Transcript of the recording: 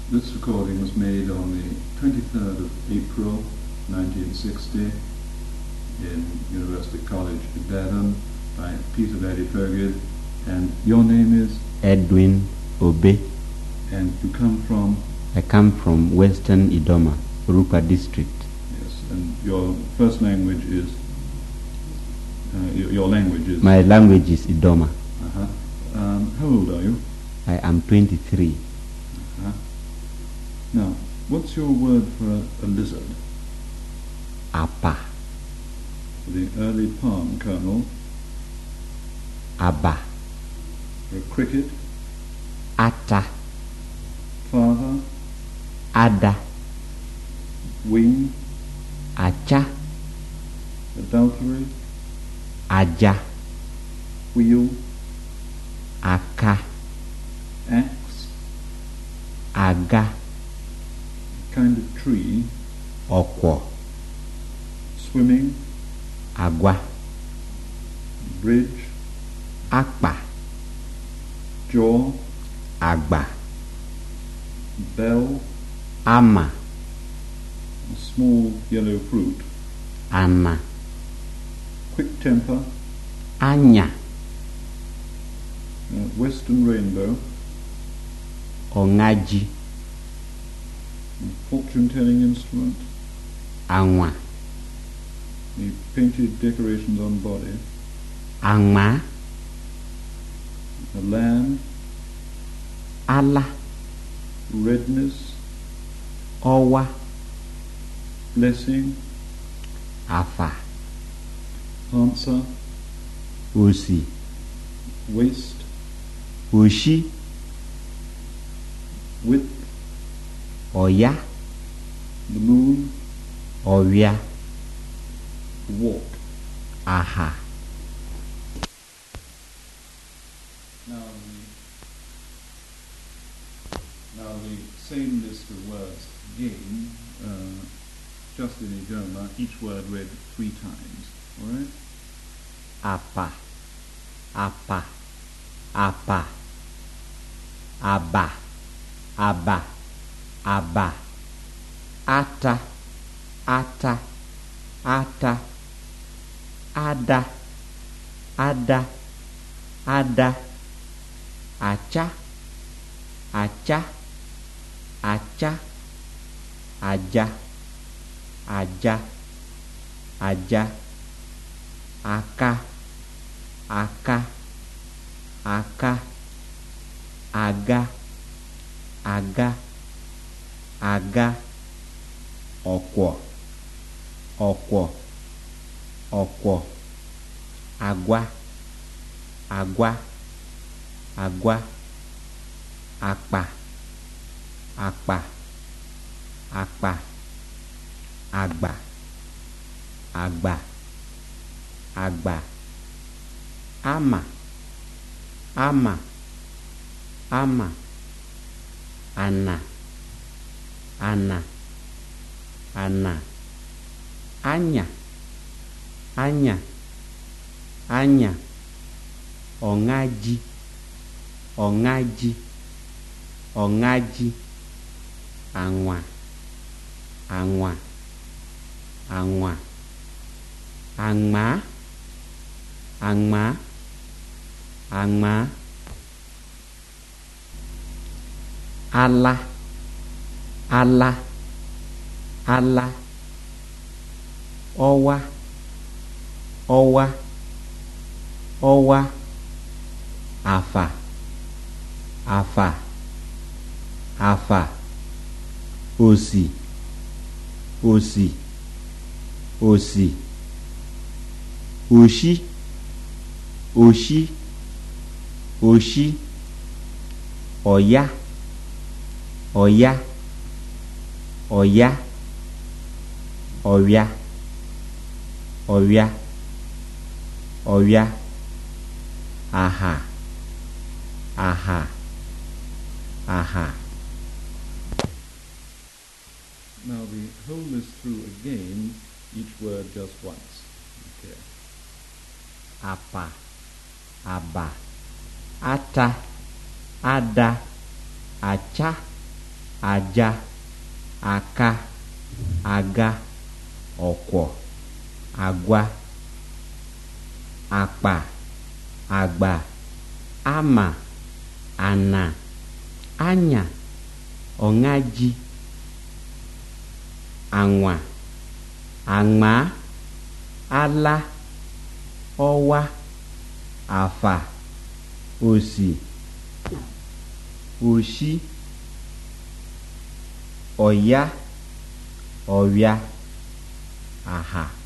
This recording was made on the 23rd of April 1960 in University College Ibadan by Peter Lady Fergid. And your name is? Edwin Obe. And you come from? I come from Western Idoma, Rupa district. Yes, and your first language is? Your language is? My language is Idoma. Uh-huh. How old are you? I am 23. Uh-huh. Now, what's your word for a lizard? Apa. For the early palm kernel? Aba. For a cricket? Ata. Father? Ada. Wing? Acha. Adultery? Aja. Wheel? Aka. Axe? Aga. Kind of tree? Okwo. Swimming? Agwa. Bridge? Akpa. Jaw? Agba. Bell? Ama. A small yellow fruit? Ana. Quick temper? Anya. Western rainbow? Ongaji. Fortune-telling instrument? Anwa. The painted decorations on body? Angma. A lamb? Ala. Redness? Owa. Blessing? Afa. Answer? Usi. Waist? Ushi. Width? Oya. The moon? Oya. Walk? Aha. Now the same list of words again, just in Idoma, each word read 3 times. All right? Apa. Apa. Apa. Aba. Aba. Aba. Ata. Ata. Ata. Ada. Ada. Ada. Acha. Acha. Acha. Aja. Aja. Aja. Aka. Aka. Aka. Aga. Aga. Aga. Okwo. Okwo. Okwo. Agwa. Agwa. Agwa. Akpa. Akpa. Akpa. Agba. Agba. Agba. Ama. Ama. Ama. Ana. Ana. Ana. Anya. Anya. Anya. Ongaji. Ongaji. Ongaji. Anwa. Anwa. Anwa. Angma. Angma. Angma. Ala. Ala. Ala. Owa. Owa. Owa. Afa. Afa. Afa. Osi. Osi. Osi. Oshi. Oshi. Oshi. Oya. Oya. Oya. Oya. Oya. Oya. Aha. Aha. Aha. Now we hold this through again, each word just once. Okay. Apa. Aba. Ata. Ada. Acha. aja, aka, aga, ọ̀kwọ̀, agwa, àkpà, àgbà, àmà, ànà, ànyà, ọ̀ṅájī, ànwà, ànmà, àlà, ọ̀wà, àfà, òsì, òshí, ọ̀yá, ọ̀wịa, àhà.